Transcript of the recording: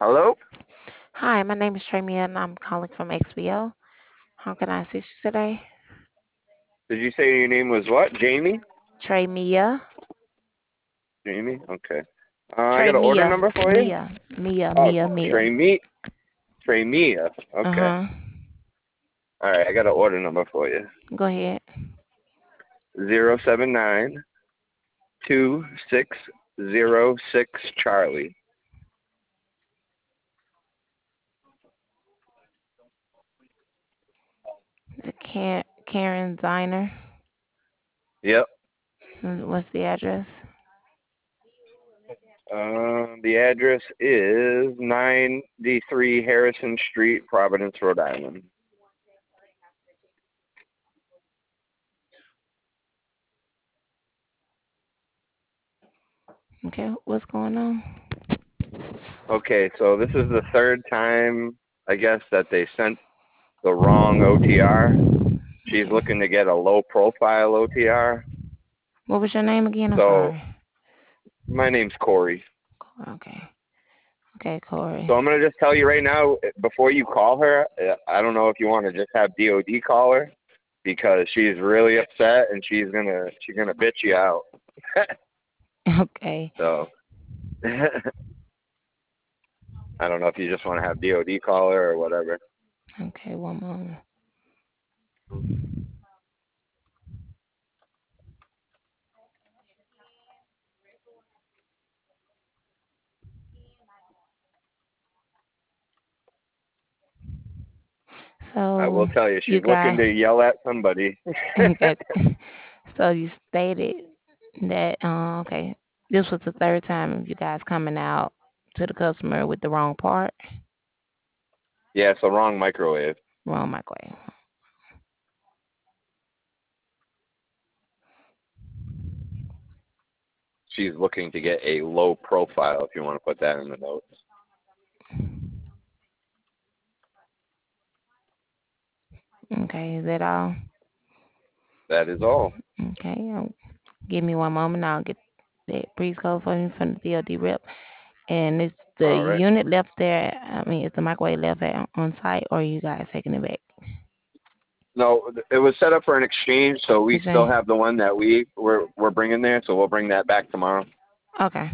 Hello? Hi, my name is Tramia and I'm calling from XBO. How can I assist you today? Did you say your name was what? Jamie? Tramia. Jamie? Okay. I got an order Tramia. number for you. Mia. Mia. Oh, Mia. Mia. Trey Meat. Trey Mia. Okay. Uh-huh. All right. I got an order number for you. Go ahead. 079-2606 Charlie. Karen Ziner. Yep. What's the address? The address is 93 Harrison Street, Providence, Rhode Island. Okay, what's going on? Okay, so this is the third time, I guess, that they sent the wrong OTR. She's Okay. looking to get a low profile OTR. What was your name again? I'm So sorry. my name's Corey. Okay. Okay, Corey. So I'm gonna just tell you right now, before you call her, I don't know if you want to just have DOD call her because she's really upset and she's gonna bitch you out. Okay. So I don't know if you just want to have DOD call her or whatever. Okay, one moment. I So will tell you, you she's looking got to yell at somebody. okay. So you stated that okay, this was the third time of you guys coming out to the customer with the wrong part, Yeah, it's the wrong microwave. wrong microwave. She's looking to get a low profile, if you want to put that in the notes. Okay, is that all? That is all. Okay, give me one moment. I'll get that breeze code for you from the DOD rep. And is the All right. unit left there? I mean, is the microwave left on site, or are you guys taking it back? No, it was set up for an exchange, so we still Exchange. have the one that we're bringing there, so we'll bring that back tomorrow. Okay.